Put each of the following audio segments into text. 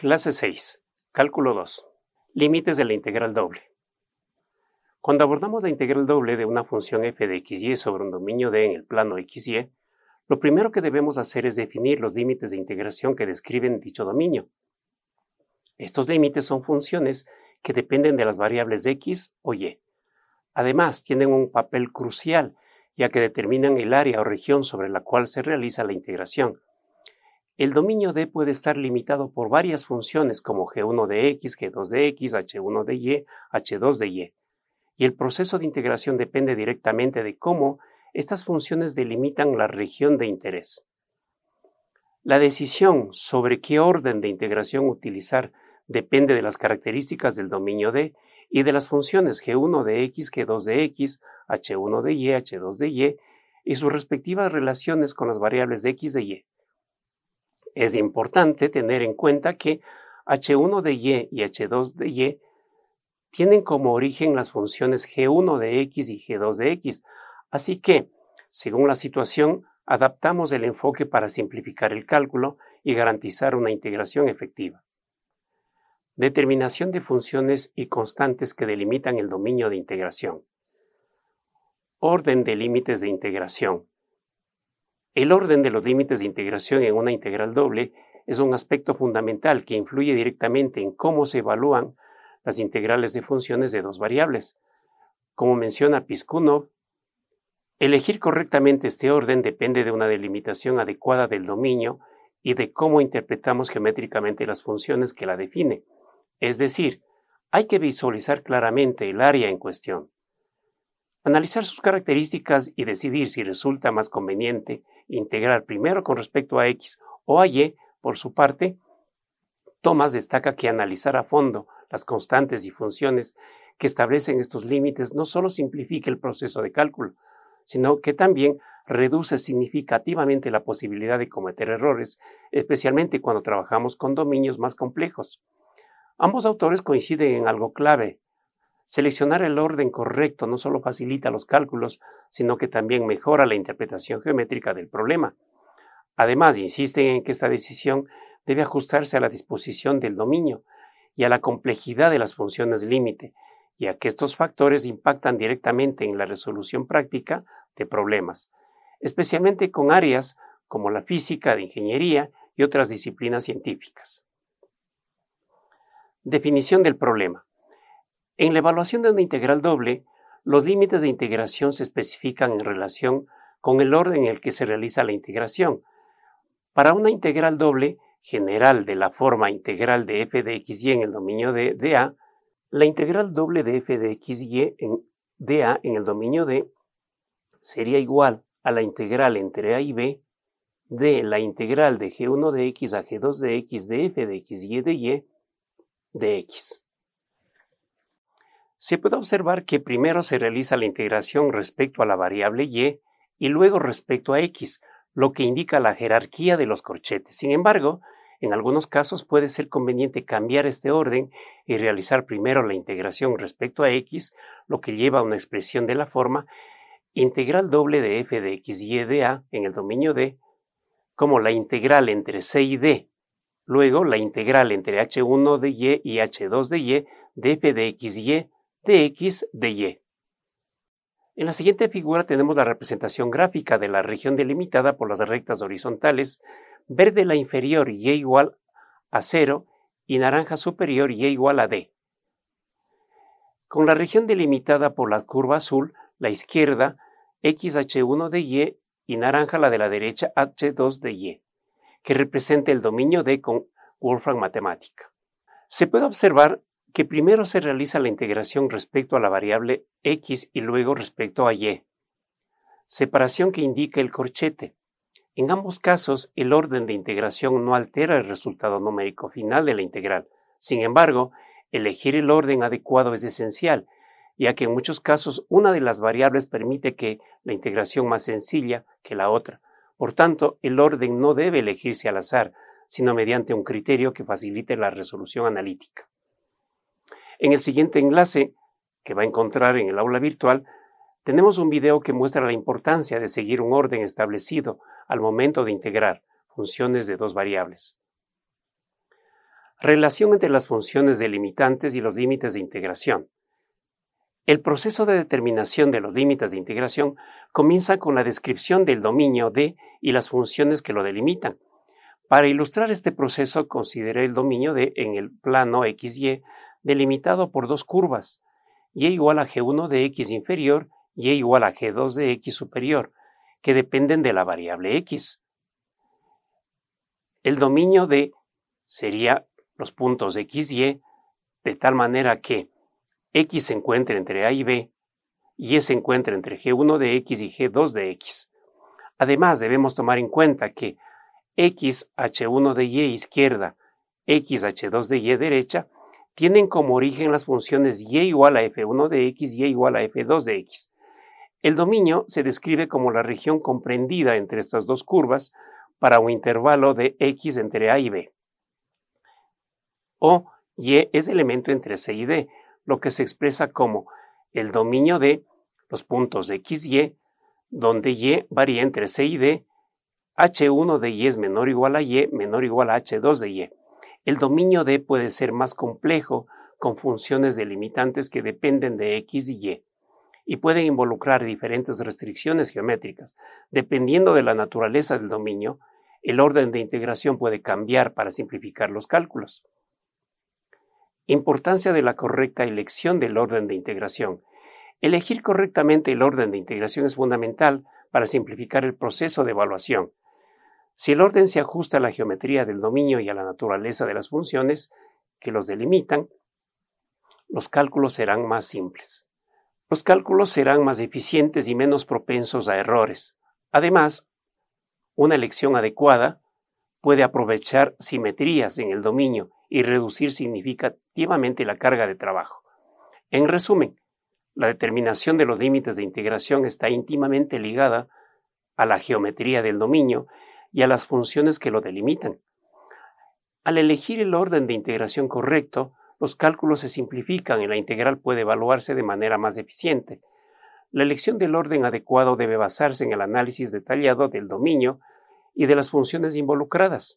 Clase 6. Cálculo 2. Límites de la integral doble. Cuando abordamos la integral doble de una función f de xy sobre un dominio D en el plano xy, lo primero que debemos hacer es definir los límites de integración que describen dicho dominio. Estos límites son funciones que dependen de las variables de x o y. Además, tienen un papel crucial, ya que determinan el área o región sobre la cual se realiza la integración. El dominio D puede estar limitado por varias funciones como g1 de x, g2 de x, h1 de y, h2 de y. Y el proceso de integración depende directamente de cómo estas funciones delimitan la región de interés. La decisión sobre qué orden de integración utilizar depende de las características del dominio D y de las funciones g1 de x, g2 de x, h1 de y, h2 de y sus respectivas relaciones con las variables de x de y. Es importante tener en cuenta que h1 de y h2 de y tienen como origen las funciones g1 de x y g2 de x, así que, según la situación, adaptamos el enfoque para simplificar el cálculo y garantizar una integración efectiva. Determinación de funciones y constantes que delimitan el dominio de integración. Orden de límites de integración. El orden de los límites de integración en una integral doble es un aspecto fundamental que influye directamente en cómo se evalúan las integrales de funciones de dos variables. Como menciona Piskunov, elegir correctamente este orden depende de una delimitación adecuada del dominio y de cómo interpretamos geométricamente las funciones que la definen. Es decir, hay que visualizar claramente el área en cuestión, analizar sus características y decidir si resulta más conveniente integrar primero con respecto a x o a y. Por su parte, Thomas destaca que analizar a fondo las constantes y funciones que establecen estos límites no solo simplifica el proceso de cálculo, sino que también reduce significativamente la posibilidad de cometer errores, especialmente cuando trabajamos con dominios más complejos. Ambos autores coinciden en algo clave. Seleccionar el orden correcto no solo facilita los cálculos, sino que también mejora la interpretación geométrica del problema. Además, insisten en que esta decisión debe ajustarse a la disposición del dominio y a la complejidad de las funciones límite, ya que estos factores impactan directamente en la resolución práctica de problemas, especialmente con áreas como la física, de ingeniería y otras disciplinas científicas. Definición del problema. En la evaluación de una integral doble, los límites de integración se especifican en relación con el orden en el que se realiza la integración. Para una integral doble general de la forma integral de f de xy en el dominio de dA, la integral doble de f de xy en dA en el dominio D sería igual a la integral entre a y b de la integral de g1 de x a g2 de x de f de xy de y de x. Se puede observar que primero se realiza la integración respecto a la variable y luego respecto a x, lo que indica la jerarquía de los corchetes. Sin embargo, en algunos casos puede ser conveniente cambiar este orden y realizar primero la integración respecto a x, lo que lleva a una expresión de la forma integral doble de f de xy de a en el dominio D, como la integral entre c y d, luego la integral entre h1 de y h2 de y de f de xy de x de y. En la siguiente figura tenemos la representación gráfica de la región delimitada por las rectas horizontales, verde la inferior y igual a 0 y naranja superior y igual a d. Con la región delimitada por la curva azul, la izquierda, xh1 de y naranja la de la derecha, h2 de y, que representa el dominio D con Wolfram Matemática. Se puede observar que primero se realiza la integración respecto a la variable x y luego respecto a y. Separación que indica el corchete. En ambos casos, el orden de integración no altera el resultado numérico final de la integral. Sin embargo, elegir el orden adecuado es esencial, ya que en muchos casos una de las variables permite que la integración más sencilla que la otra. Por tanto, el orden no debe elegirse al azar, sino mediante un criterio que facilite la resolución analítica. En el siguiente enlace, que va a encontrar en el aula virtual, tenemos un video que muestra la importancia de seguir un orden establecido al momento de integrar funciones de dos variables. Relación entre las funciones delimitantes y los límites de integración. El proceso de determinación de los límites de integración comienza con la descripción del dominio D y las funciones que lo delimitan. Para ilustrar este proceso, consideré el dominio D en el plano XY delimitado por dos curvas, Y igual a G1 de X inferior y igual a G2 de X superior, que dependen de la variable X. El dominio D sería los puntos XY de tal manera que X se encuentre entre A y B, y se encuentra entre G1 de X y G2 de X. Además, debemos tomar en cuenta que X, H1 de Y izquierda, X, H2 de Y derecha, tienen como origen las funciones Y igual a F1 de X y Y igual a F2 de X. El dominio se describe como la región comprendida entre estas dos curvas para un intervalo de X entre A y B. O Y es elemento entre C y D, lo que se expresa como el dominio de los puntos X y Y, donde Y varía entre C y D, H1 de Y es menor o igual a Y, menor o igual a H2 de Y. El dominio D puede ser más complejo con funciones delimitantes que dependen de X y Y pueden involucrar diferentes restricciones geométricas. Dependiendo de la naturaleza del dominio, el orden de integración puede cambiar para simplificar los cálculos. Importancia de la correcta elección del orden de integración. Elegir correctamente el orden de integración es fundamental para simplificar el proceso de evaluación. Si el orden se ajusta a la geometría del dominio y a la naturaleza de las funciones que los delimitan, los cálculos serán más simples. Los cálculos serán más eficientes y menos propensos a errores. Además, una elección adecuada puede aprovechar simetrías en el dominio y reducir significativamente la carga de trabajo. En resumen, la determinación de los límites de integración está íntimamente ligada a la geometría del dominio y a las funciones que lo delimitan. Al elegir el orden de integración correcto, los cálculos se simplifican y la integral puede evaluarse de manera más eficiente. La elección del orden adecuado debe basarse en el análisis detallado del dominio y de las funciones involucradas.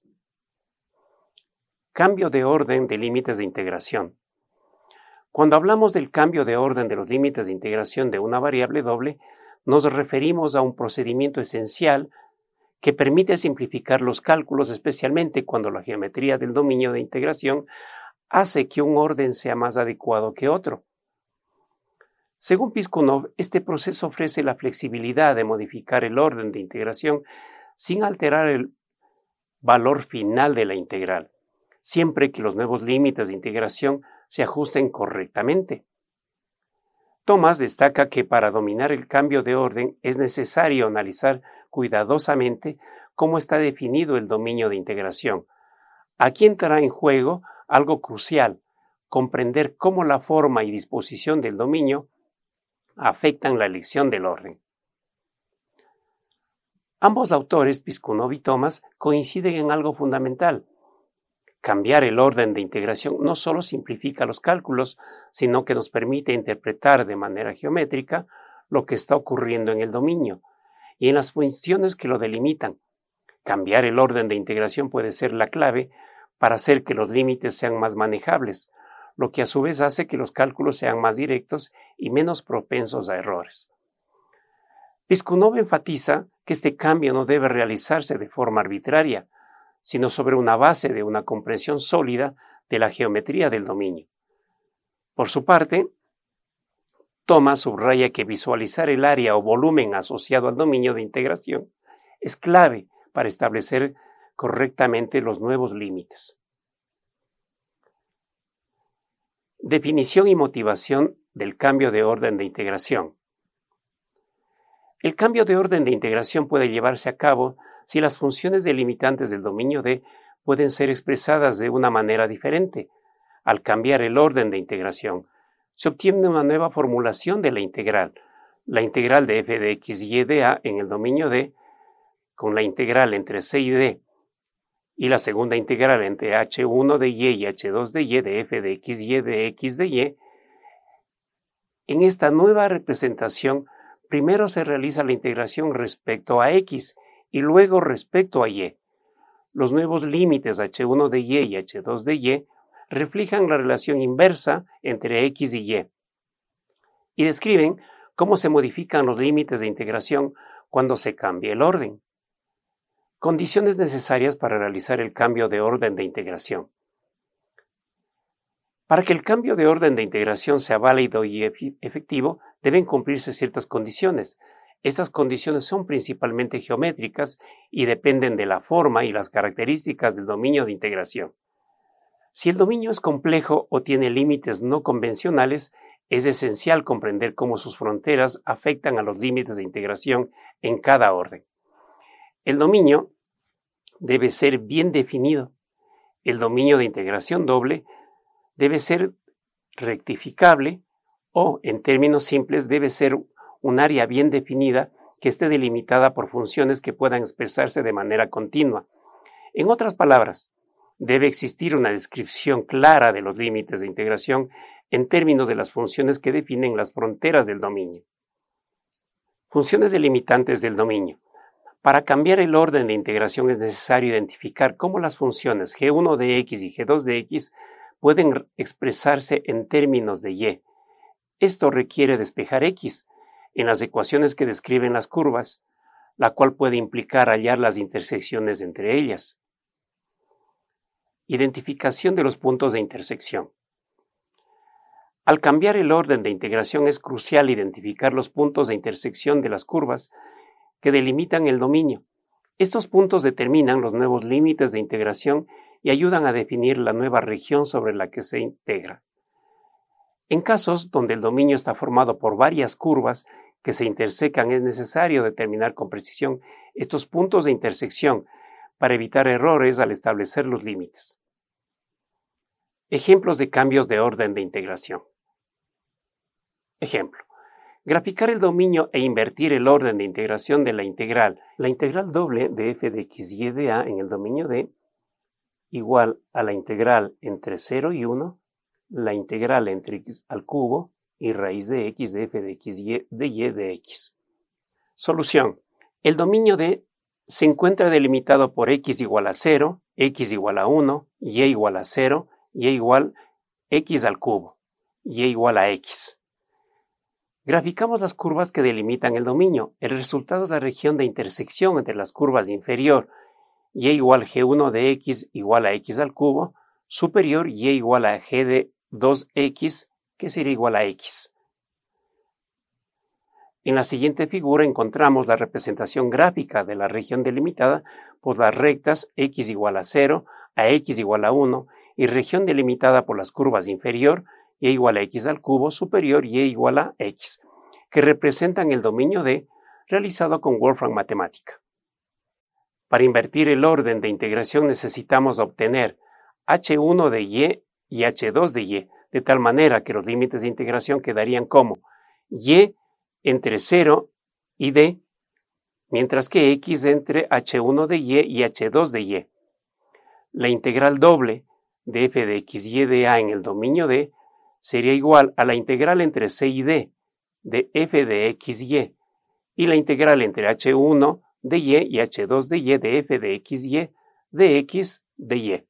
Cambio de orden de límites de integración. Cuando hablamos del cambio de orden de los límites de integración de una variable doble, nos referimos a un procedimiento esencial que permite simplificar los cálculos, especialmente cuando la geometría del dominio de integración hace que un orden sea más adecuado que otro. Según Piskunov, este proceso ofrece la flexibilidad de modificar el orden de integración sin alterar el valor final de la integral, siempre que los nuevos límites de integración se ajusten correctamente. Thomas destaca que para dominar el cambio de orden es necesario analizar cuidadosamente cómo está definido el dominio de integración. Aquí entrará en juego algo crucial, comprender cómo la forma y disposición del dominio afectan la elección del orden. Ambos autores, Piskunov y Thomas, coinciden en algo fundamental. Cambiar el orden de integración no solo simplifica los cálculos, sino que nos permite interpretar de manera geométrica lo que está ocurriendo en el dominio y en las funciones que lo delimitan. Cambiar el orden de integración puede ser la clave para hacer que los límites sean más manejables, lo que a su vez hace que los cálculos sean más directos y menos propensos a errores. Piskunov enfatiza que este cambio no debe realizarse de forma arbitraria, sino sobre una base de una comprensión sólida de la geometría del dominio. Por su parte, Thomas subraya que visualizar el área o volumen asociado al dominio de integración es clave para establecer correctamente los nuevos límites. Definición y motivación del cambio de orden de integración. El cambio de orden de integración puede llevarse a cabo si las funciones delimitantes del dominio D pueden ser expresadas de una manera diferente. Al cambiar el orden de integración, se obtiene una nueva formulación de la integral de f de x y de a en el dominio D, con la integral entre c y d, y la segunda integral entre h1 de y y h2 de y de f de x y de x de y. En esta nueva representación, primero se realiza la integración respecto a x y luego respecto a y. Los nuevos límites h1 de y y h2 de y reflejan la relación inversa entre x y describen cómo se modifican los límites de integración cuando se cambia el orden. Condiciones necesarias para realizar el cambio de orden de integración. Para que el cambio de orden de integración sea válido y efectivo, deben cumplirse ciertas condiciones. Estas condiciones son principalmente geométricas y dependen de la forma y las características del dominio de integración. Si el dominio es complejo o tiene límites no convencionales, es esencial comprender cómo sus fronteras afectan a los límites de integración en cada orden. El dominio debe ser bien definido. El dominio de integración doble debe ser rectificable o, en términos simples, debe ser un área bien definida que esté delimitada por funciones que puedan expresarse de manera continua. En otras palabras, debe existir una descripción clara de los límites de integración en términos de las funciones que definen las fronteras del dominio. Funciones delimitantes del dominio. Para cambiar el orden de integración es necesario identificar cómo las funciones g1 de x y g2 de x pueden expresarse en términos de y. Esto requiere despejar x en las ecuaciones que describen las curvas, la cual puede implicar hallar las intersecciones entre ellas. Identificación de los puntos de intersección. Al cambiar el orden de integración es crucial identificar los puntos de intersección de las curvas que delimitan el dominio. Estos puntos determinan los nuevos límites de integración y ayudan a definir la nueva región sobre la que se integra. En casos donde el dominio está formado por varias curvas que se intersecan, es necesario determinar con precisión estos puntos de intersección para evitar errores al establecer los límites. Ejemplos de cambios de orden de integración. Ejemplo. Graficar el dominio e invertir el orden de integración de la integral. La integral doble de f de x y de a en el dominio D igual a la integral entre 0 y 1, la integral entre x al cubo y raíz de x de f de x y de x. Solución. El dominio D se encuentra delimitado por x igual a 0, x igual a 1, y igual a 0, y igual x al cubo, y igual a x. Graficamos las curvas que delimitan el dominio. El resultado es la región de intersección entre las curvas inferior y igual g1 de x igual a x al cubo, superior y igual a g de 2x, que sería igual a x. En la siguiente figura encontramos la representación gráfica de la región delimitada por las rectas x igual a 0, a x igual a 1 y región delimitada por las curvas inferior y igual a x al cubo, superior y igual a x, que representan el dominio D realizado con Wolfram Matemática. Para invertir el orden de integración necesitamos obtener h1 de y h2 de y, de tal manera que los límites de integración quedarían como y entre 0 y d, mientras que x entre h1 de y h2 de y. La integral doble de f de x y de a en el dominio D sería igual a la integral entre c y d de f de x y la integral entre h1 de y h2 de y de f de x de y.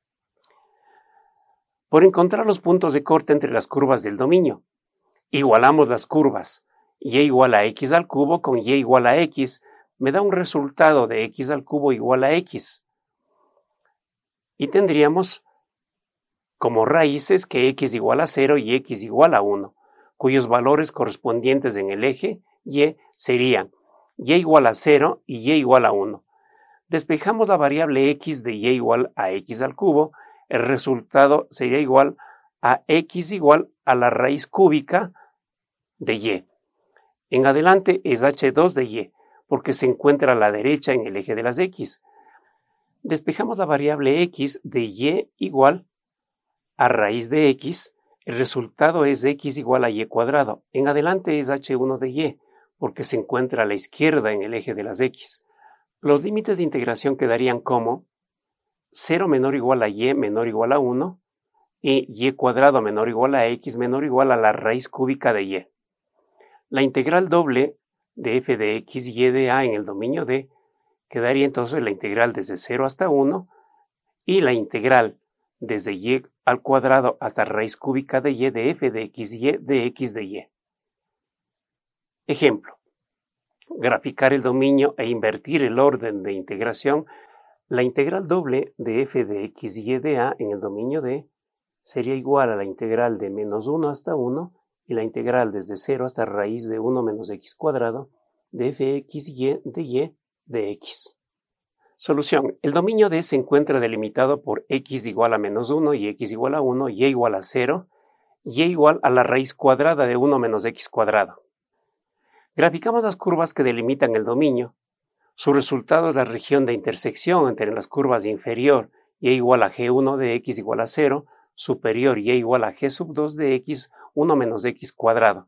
Por encontrar los puntos de corte entre las curvas del dominio, igualamos las curvas y igual a x al cubo con y igual a x, me da un resultado de x al cubo igual a x. Y tendríamos como raíces que x igual a 0 y x igual a 1, cuyos valores correspondientes en el eje y serían y igual a 0 y y igual a 1. Despejamos la variable x de y igual a x al cubo, el resultado sería igual a x igual a la raíz cúbica de y. En adelante es h2 de y, porque se encuentra a la derecha en el eje de las x. Despejamos la variable x de y igual a raíz de x, el resultado es x igual a y cuadrado. En adelante es h1 de y, porque se encuentra a la izquierda en el eje de las x. Los límites de integración quedarían como 0 menor o igual a y menor o igual a 1 y y cuadrado menor o igual a x menor o igual a la raíz cúbica de y. La integral doble de f de x y de a en el dominio D quedaría entonces la integral desde 0 hasta 1 y la integral desde y al cuadrado hasta raíz cúbica de y de f de xy de x de y. Ejemplo. Graficar el dominio e invertir el orden de integración. La integral doble de f de xy de a en el dominio D sería igual a la integral de menos 1 hasta 1 y la integral desde 0 hasta raíz de 1 menos x cuadrado de fxy de x. Solución. El dominio D se encuentra delimitado por x igual a menos 1 y x igual a 1, y igual a 0, y igual a la raíz cuadrada de 1 menos x cuadrado. Graficamos las curvas que delimitan el dominio. Su resultado es la región de intersección entre las curvas inferior y igual a g1 de x igual a 0, superior y igual a g sub 2 de x 1 menos x cuadrado.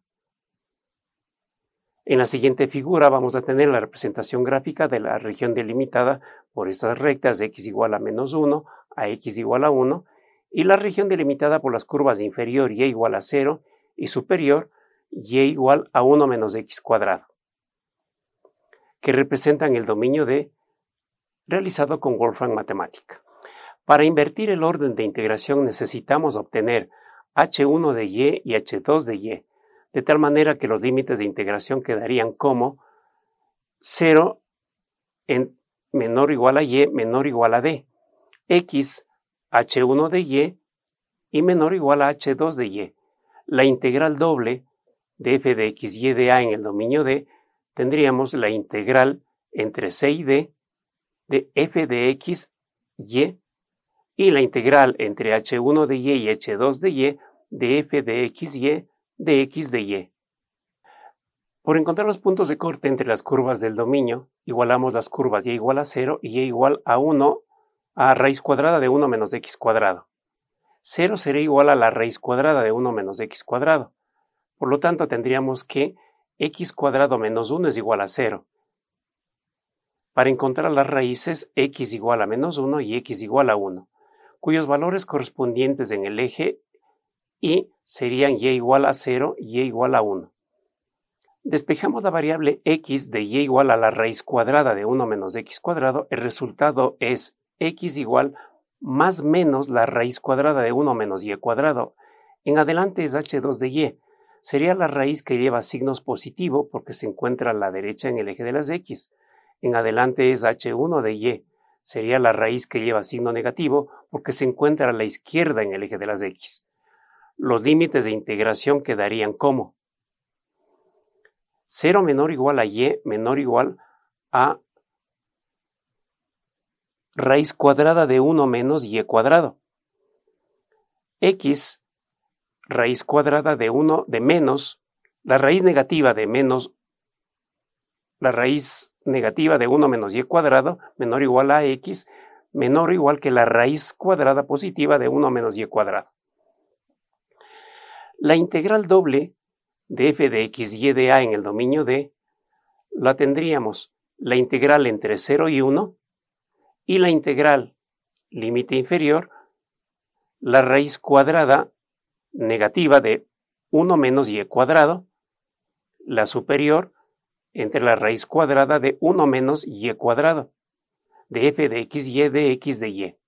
En la siguiente figura vamos a tener la representación gráfica de la región delimitada por estas rectas de x igual a menos 1 a x igual a 1 y la región delimitada por las curvas de inferior y igual a 0 y superior y igual a 1 menos x cuadrado, que representan el dominio D realizado con Wolfram Matemática. Para invertir el orden de integración necesitamos obtener h1 de y y h2 de y, de tal manera que los límites de integración quedarían como 0 en menor o igual a y menor o igual a d, x h1 de y menor o igual a h2 de y. La integral doble de f de xy de a en el dominio D, tendríamos la integral entre c y d de f de x y y la integral entre h1 de y h2 de y de f de xy de x de y. Por encontrar los puntos de corte entre las curvas del dominio, igualamos las curvas y igual a 0 y y igual a 1 a raíz cuadrada de 1 menos x cuadrado. 0 será igual a la raíz cuadrada de 1 menos x cuadrado. Por lo tanto, tendríamos que x cuadrado menos 1 es igual a 0. Para encontrar las raíces, x igual a menos 1 y x igual a 1, cuyos valores correspondientes en el eje y serían y igual a 0 y igual a 1. Despejamos la variable x de y igual a la raíz cuadrada de 1 menos x cuadrado. El resultado es x igual más menos la raíz cuadrada de 1 menos y cuadrado. En adelante es h2 de y. Sería la raíz que lleva signos positivo porque se encuentra a la derecha en el eje de las x. En adelante es h1 de y. Sería la raíz que lleva signo negativo porque se encuentra a la izquierda en el eje de las x. Los límites de integración quedarían como 0 menor o igual a y menor o igual a raíz cuadrada de 1 menos y cuadrado. X raíz cuadrada de 1 de menos, la raíz negativa de menos, la raíz negativa de 1 menos y cuadrado menor o igual a x, menor o igual que la raíz cuadrada positiva de 1 menos y cuadrado. La integral doble de f de xy de a en el dominio D la tendríamos la integral entre 0 y 1 y la integral límite inferior, la raíz cuadrada negativa de 1 menos y cuadrado, la superior entre la raíz cuadrada de 1 menos y cuadrado, de f de xy de x de y.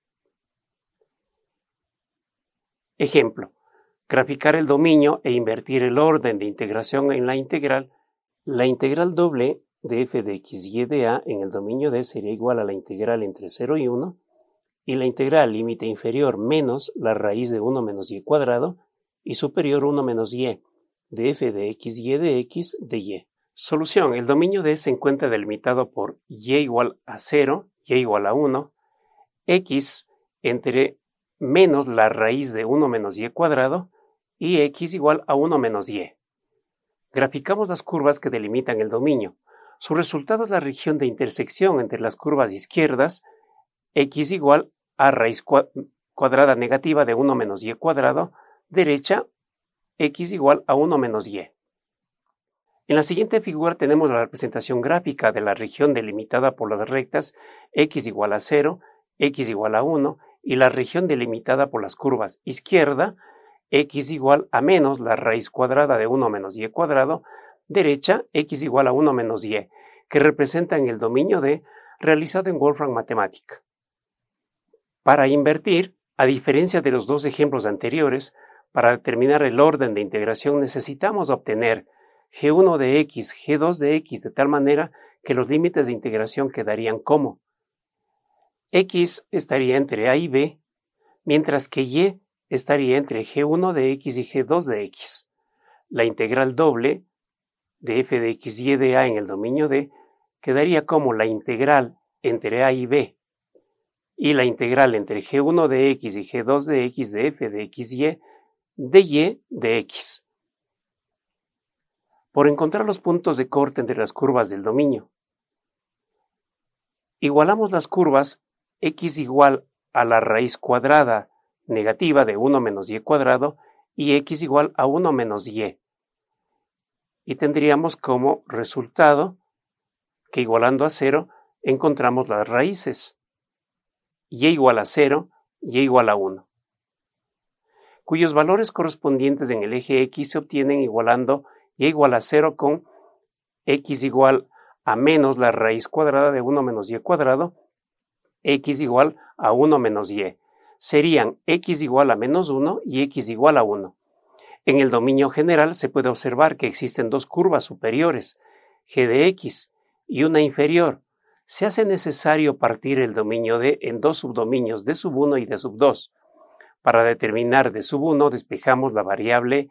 Ejemplo. Graficar el dominio e invertir el orden de integración en la integral. La integral doble de f de xy de a en el dominio D sería igual a la integral entre 0 y 1 y la integral límite inferior menos la raíz de 1 menos y cuadrado y superior 1 menos y de f de xy de x de y. Solución. El dominio D se encuentra delimitado por y igual a 0, y igual a 1, x entre menos la raíz de 1 menos y cuadrado y x igual a 1 menos y. Graficamos las curvas que delimitan el dominio. Su resultado es la región de intersección entre las curvas izquierdas, x igual a raíz cuadrada negativa de 1 menos y cuadrado, derecha, x igual a 1 menos y. En la siguiente figura tenemos la representación gráfica de la región delimitada por las rectas x igual a 0, x igual a 1 y la región delimitada por las curvas izquierda, x igual a menos la raíz cuadrada de 1 menos y cuadrado, derecha, x igual a 1 menos y, que representan el dominio D realizado en Wolfram Matemática. Para invertir, A diferencia de los dos ejemplos anteriores, para determinar el orden de integración necesitamos obtener g1 de x, g2 de x, de tal manera que los límites de integración quedarían como x estaría entre a y b, mientras que y estaría entre g1 de x y g2 de x. La integral doble de f de x y de a en el dominio D quedaría como la integral entre a y b y la integral entre g1 de x y g2 de x de f de x y de x. Por encontrar los puntos de corte entre las curvas del dominio, igualamos las curvas x igual a la raíz cuadrada negativa de 1 menos y cuadrado y x igual a 1 menos y. Y tendríamos como resultado que igualando a 0 encontramos las raíces y igual a 0 y igual a 1, cuyos valores correspondientes en el eje x se obtienen igualando y igual a 0 con x igual a menos la raíz cuadrada de 1 menos y cuadrado, x igual a 1 menos y. Serían x igual a menos 1 y x igual a 1. En el dominio general se puede observar que existen dos curvas superiores, g de x, y una inferior. Se hace necesario partir el dominio D en dos subdominios, d sub 1 y d sub 2. Para determinar d sub 1 despejamos la variable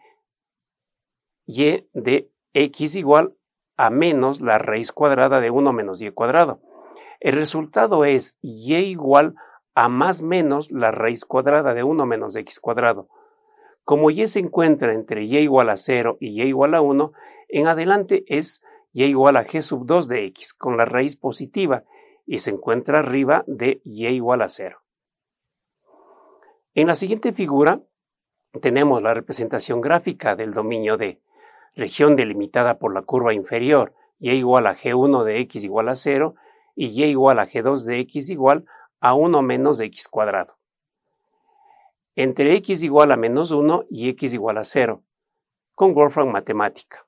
y de x igual a menos la raíz cuadrada de 1 menos y cuadrado. El resultado es y igual a más menos la raíz cuadrada de 1 menos x cuadrado. Como y se encuentra entre y igual a 0 y y igual a 1, en adelante es y igual a g sub 2 de x con la raíz positiva y se encuentra arriba de y igual a 0. En la siguiente figura tenemos la representación gráfica del dominio D, región delimitada por la curva inferior y igual a g1 de x igual a 0 y y igual a g2 de x igual a 1 menos x cuadrado. Entre x igual a menos 1 y x igual a 0, con Wolfram Matemática.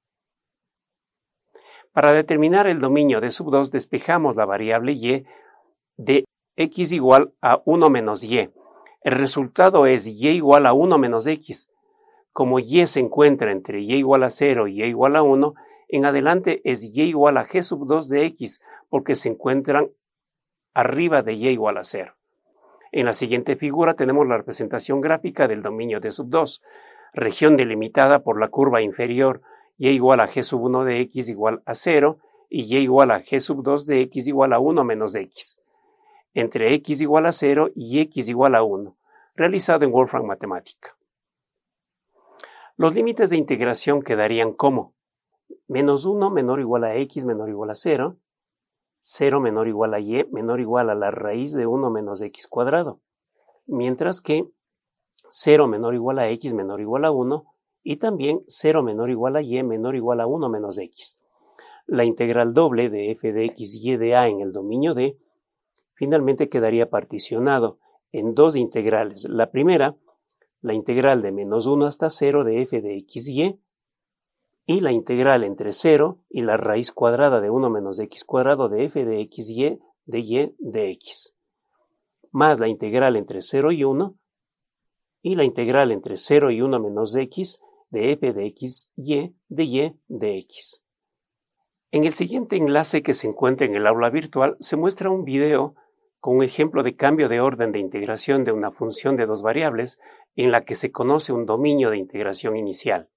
Para determinar el dominio de sub 2 despejamos la variable y de x igual a 1 menos y. El resultado es y igual a 1 menos x. Como y se encuentra entre y igual a 0 y y igual a 1, en adelante es y igual a g sub 2 de x porque se encuentran arriba de y igual a 0. En la siguiente figura tenemos la representación gráfica del dominio de sub 2, región delimitada por la curva inferior y igual a g sub 1 de x igual a 0 y y igual a g sub 2 de x igual a 1 menos x, entre x igual a 0 y x igual a 1, realizado en Wolfram Matemática. Los límites de integración quedarían como menos 1 menor o igual a x menor o igual a 0, 0 menor o igual a y menor o igual a la raíz de 1 menos x cuadrado, mientras que 0 menor o igual a x menor o igual a 1 y también 0 menor o igual a y menor o igual a 1 menos x. La integral doble de f de x y de a en el dominio D finalmente quedaría particionado en dos integrales. La primera, la integral de menos 1 hasta 0 de f de x y la integral entre 0 y la raíz cuadrada de 1 menos x cuadrado de f de x y de x, más la integral entre 0 y 1 y la integral entre 0 y 1 menos x de f de x y de x. En el siguiente enlace que se encuentra en el aula virtual se muestra un video con un ejemplo de cambio de orden de integración de una función de dos variables en la que se conoce un dominio de integración inicial.